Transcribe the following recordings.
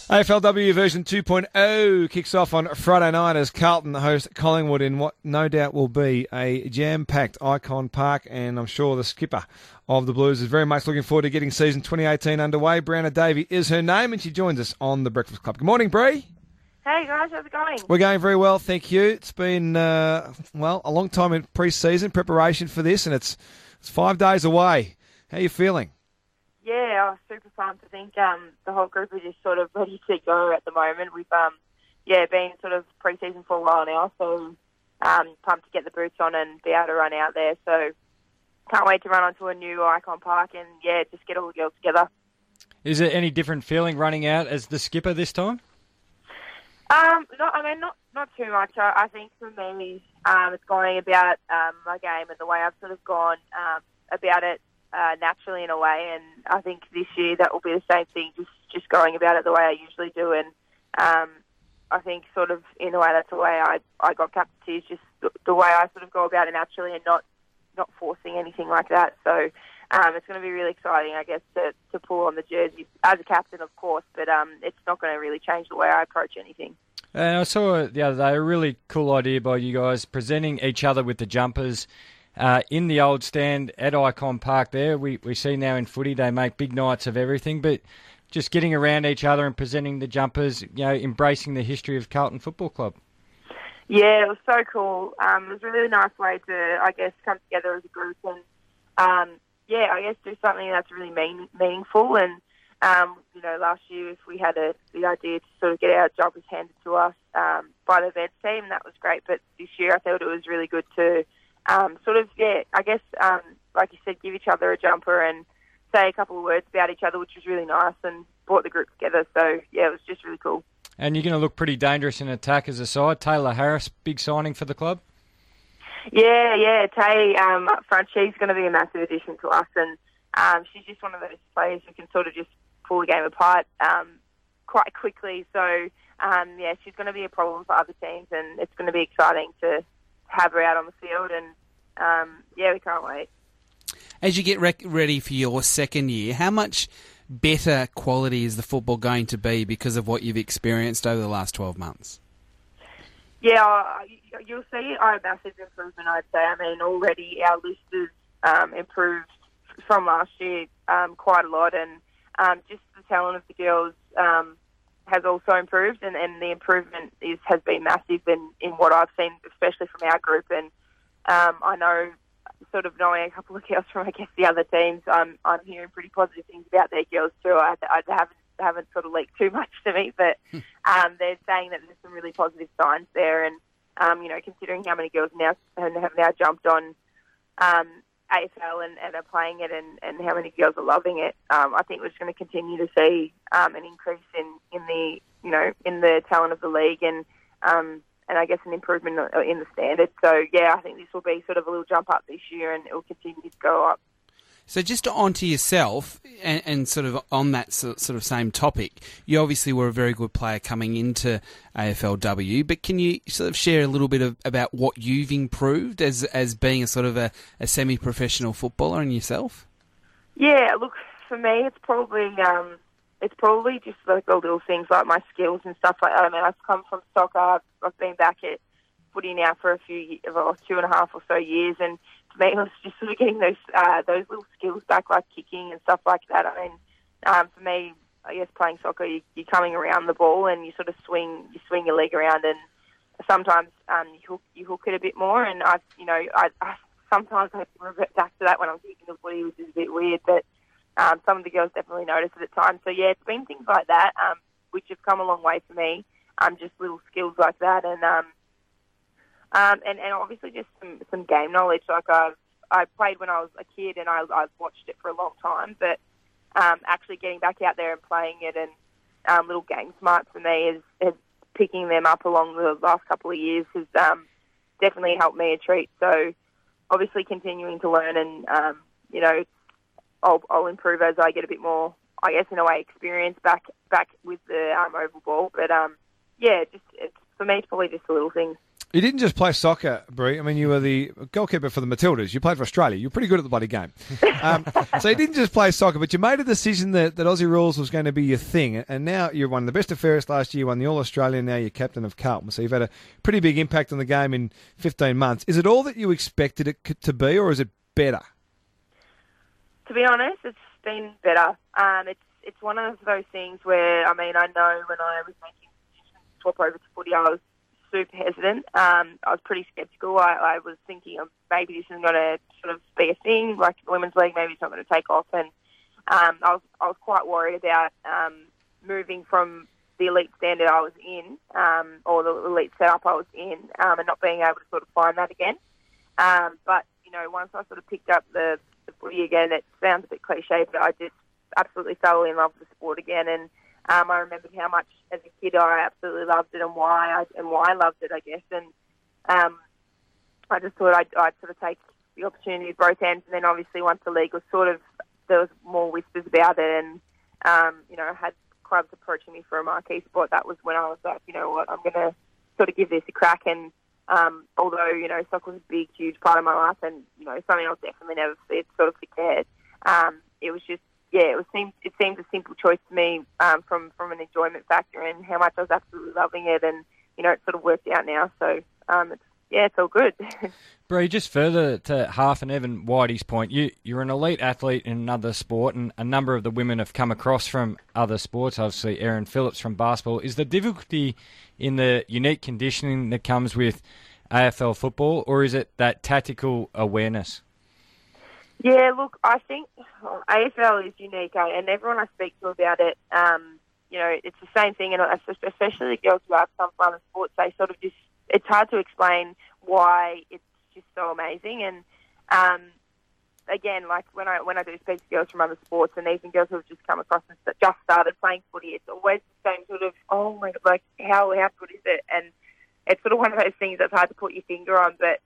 AFLW version 2.0 kicks off on Friday night as Carlton host Collingwood in what no doubt will be a jam-packed Icon Park, and I'm sure the skipper of the Blues is very much looking forward to getting season 2018 underway. Brianna Davey is her name, and she joins us on The Breakfast Club. Good morning, Bree. Hey guys, how's it going? We're going very well, thank you. It's been, a long time in pre-season preparation for this, and it's 5 days away. How are you feeling? Yeah, super pumped. I think the whole group are just sort of ready to go at the moment. We've been sort of pre-season for a while now, so pumped to get the boots on and be able to run out there. So can't wait to run onto a new Icon Park and just get all the girls together. Is it any different feeling running out as the skipper this time? Not too much. I think for me, it's going about my game and the way I've sort of gone about it naturally in a way, and I think this year that will be the same thing, just going about it the way I usually do, and I think sort of in a way that's the way I got captaincy, is just the way I sort of go about it naturally and not forcing anything like that. So it's going to be really exciting, I guess, to pull on the jersey as a captain, of course, but it's not going to really change the way I approach anything. And I saw the other day a really cool idea by you guys presenting each other with the jumpers in the old stand at Icon Park there. We see now in footy they make big nights of everything, but just getting around each other and presenting the jumpers, embracing the history of Carlton Football Club. Yeah, it was so cool. It was a really nice way to, I guess, come together as a group and, I guess do something that's really meaningful. And, last year if we had the idea to sort of get our jumpers handed to us by the Vets team, that was great. But this year I thought it was really good to like you said, give each other a jumper and say a couple of words about each other, which was really nice and brought the group together. So, it was just really cool. And you're going to look pretty dangerous in attack as a side. Taylor Harris, big signing for the club. Yeah, Tay up front, she's going to be a massive addition to us, and she's just one of those players who can sort of just pull the game apart quite quickly. So, she's going to be a problem for other teams, and it's going to be exciting to have her out on the field, and we can't wait. As you get ready for your second year, how much better quality is the football going to be because of what you've experienced over the last 12 months? Yeah, you'll see a massive improvement, I'd say. I mean, already our list has improved from last year quite a lot, and just the talent of the girls has also improved, and the improvement has been massive in what I've seen, especially from our group. And I know, sort of knowing a couple of girls from, I guess, the other teams, I'm hearing pretty positive things about their girls too. I haven't sort of leaked too much to me, but they're saying that there's some really positive signs there. And considering how many girls have now jumped on AFL and are playing it, and how many girls are loving it, I think we're just going to continue to see an increase in the talent of the league, and I guess an improvement in the standards. So I think this will be sort of a little jump up this year, and it will continue to go up. So just onto yourself, and sort of on that sort of same topic, you obviously were a very good player coming into AFLW, but can you sort of share a little bit about what you've improved as being a sort of a semi-professional footballer in yourself? Yeah, look, for me, it's probably just like the little things like my skills and stuff like that. I mean, I've come from soccer. I've been back at footy now for a few, 2.5 or so years, and for me, it was just sort of getting those little skills back, like kicking and stuff like that. I mean, for me, I guess playing soccer, you're coming around the ball and you sort of swing your leg around, and sometimes you hook it a bit more. And I sometimes I revert back to that when I'm kicking the footy, which is a bit weird, but some of the girls definitely notice it at times. So it's been things like that, which have come a long way for me. Just little skills like that, and obviously just some game knowledge. Like I played when I was a kid, and I've watched it for a long time, but actually getting back out there and playing it, and little game smarts for me is picking them up along the last couple of years has definitely helped me a treat. So obviously continuing to learn, and I'll improve as I get a bit more, I guess, in a way, experience back with the oval ball. But for me, it's probably just the little things. You didn't just play soccer, Brie. I mean, you were the goalkeeper for the Matildas. You played for Australia. You're pretty good at the bloody game. So you didn't just play soccer, but you made a decision that Aussie rules was going to be your thing. And now you're one of the best of fairest last year. You won the All-Australian. Now you're captain of Carlton. So you've had a pretty big impact on the game in 15 months. Is it all that you expected it to be, or is it better? To be honest, it's been better. It's one of those things where, I mean, I know when I was making the decision to swap over to footy, I was super hesitant. I was pretty sceptical. I was thinking of maybe this isn't going to sort of be a thing, like the Women's League, maybe it's not going to take off. And I was quite worried about moving from the elite standard I was in, or the elite setup I was in, and not being able to sort of find that again. But, you know, once I sort of picked up the footy again, it sounds a bit cliche, but I just absolutely fell in love with the sport again. And I remembered how much as a kid I absolutely loved it and why I loved it, I guess. And I just thought I'd sort of take the opportunity with both ends. And then obviously once the league was there was more whispers about it, and you know, I had clubs approaching me for a marquee spot. That was when I was like, you know what, I'm going to sort of give this a crack. And although, you know, soccer was a big, huge part of my life, and, you know, something I'll definitely never sort of forget, it was just, yeah, it seemed a simple choice to me, from an enjoyment factor and how much I was absolutely loving it, and, you know, it sort of worked out now. So, it's all good. Bree, just further to Half and Evan Whitey's point, you're an elite athlete in another sport, and a number of the women have come across from other sports, obviously Erin Phillips from basketball. Is the difficulty in the unique conditioning that comes with AFL football, or is it that tactical awareness? Yeah, look, I think AFL is unique, and everyone I speak to about it, you know, it's the same thing, and especially the girls who have come from other sports, they sort of just, it's hard to explain why it's just so amazing. And again, like when I do speak to girls from other sports, and even girls who have just come across and just started playing footy, it's always the same sort of, oh my God, like how good is it? And it's sort of one of those things that's hard to put your finger on, but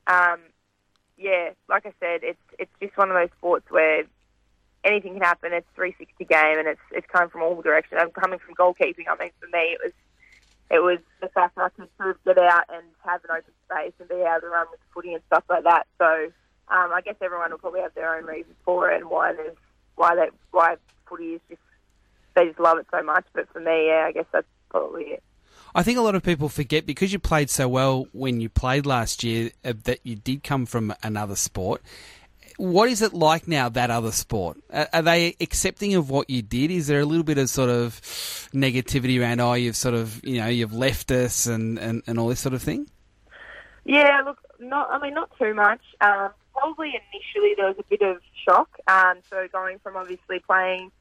yeah, like I said, it's just one of those sports where anything can happen. It's a 360 game, and it's coming from all directions. I'm coming from goalkeeping. I mean, for me, it was the fact that I could sort of get out and have an open space and be able to run with the footy and stuff like that. So I guess everyone will probably have their own reasons for it and why footy is just, they just love it so much. But for me, yeah, I guess that's probably it. I think a lot of people forget, because you played so well when you played last year, that you did come from another sport. What is it like now, that other sport? Are they accepting of what you did? Is there a little bit of sort of negativity around, you've sort of, you know, you've left us and all this sort of thing? Yeah, look, not too much. Probably initially there was a bit of shock. So going from obviously playing,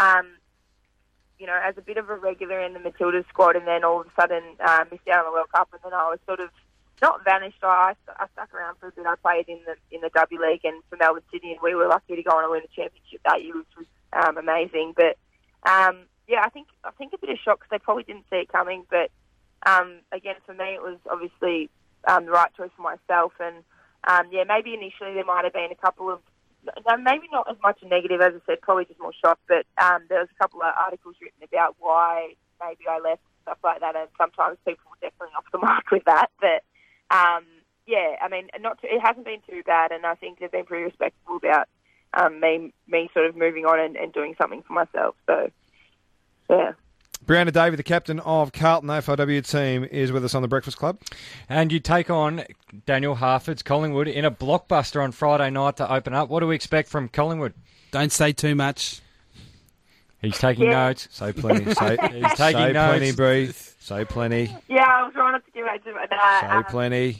you know, as a bit of a regular in the Matildas squad, and then all of a sudden missed out on the World Cup, and then I was sort of not vanished. I stuck around for a bit. I played in the W League and for Melbourne City, and we were lucky to go on and win a championship that year, which was amazing. But yeah, I think a bit of shock because they probably didn't see it coming. But again, for me, it was obviously the right choice for myself. And yeah, maybe initially there might have been a couple of, maybe not as much a negative, as I said, probably just more shock. But there was a couple of articles written about why maybe I left, stuff like that. And sometimes people were definitely off the mark with that. But yeah, I mean, it hasn't been too bad, and I think they've been pretty respectful about me sort of moving on and doing something for myself. So, yeah. Brianna Davey, the captain of Carlton AFLW team, is with us on the Breakfast Club. And you take on Daniel Harford's Collingwood in a blockbuster on Friday night to open up. What do we expect from Collingwood? Don't say too much. He's taking notes. Say plenty. He's taking notes. Plenty, Bree. Say plenty. Yeah, I was trying not to give out too much. Say plenty.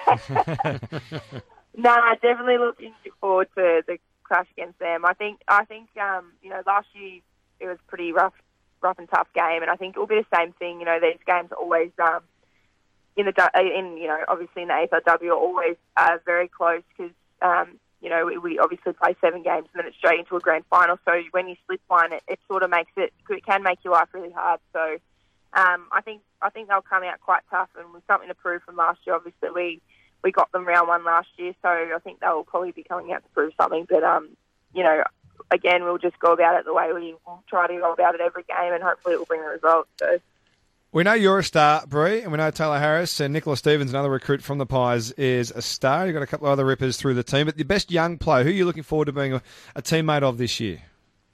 No, definitely looking forward to the clash against them. I think you know, last year it was pretty rough and tough game, and I think it will be the same thing. You know, these games are always you know, obviously in the AFLW are always very close because you know, we obviously play 7 games and then it's straight into a grand final. So when you slip one, it sort of makes it can make your life really hard. So I think they'll come out quite tough, and with something to prove from last year. Obviously, we got them round 1 last year, so I think they'll probably be coming out to prove something. But you know, again, we'll just go about it the way we will try to go about it every game, and hopefully it will bring a result. So. We know you're a star, Bree, and we know Taylor Harris and Nicola Stevens, another recruit from the Pies, is a star. You've got a couple of other rippers through the team. But the best young player, who are you looking forward to being a teammate of this year?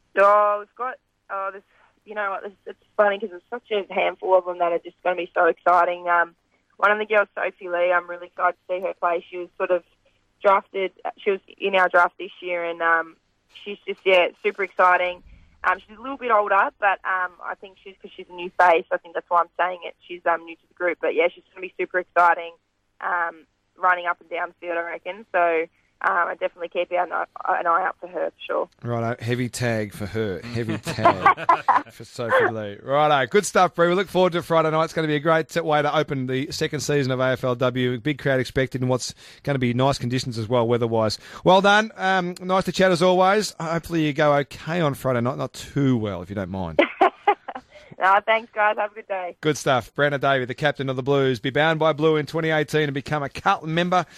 This, you know what, it's funny because there's such a handful of them that are just going to be so exciting. One of the girls, Sophie Lee, I'm really excited to see her play. She was sort of drafted, she was in our draft this year, and she's just, super exciting. She's a little bit older, but I think because she's a new face, I think that's why I'm saying it. She's new to the group, but yeah, she's going to be super exciting, running up and down the field, I reckon. So I definitely keep an eye out for her, for sure. Righto, heavy tag for her. Heavy tag for Sophie Lee. Righto, good stuff, Bree. We look forward to Friday night. It's going to be a great way to open the second season of AFLW. Big crowd expected and what's going to be nice conditions as well, weather-wise. Well done. Nice to chat as always. Hopefully you go okay on Friday night. Not too well, if you don't mind. No, thanks, guys. Have a good day. Good stuff. Brandon Davey, the captain of the Blues, be bound by blue in 2018 and become a Carlton member.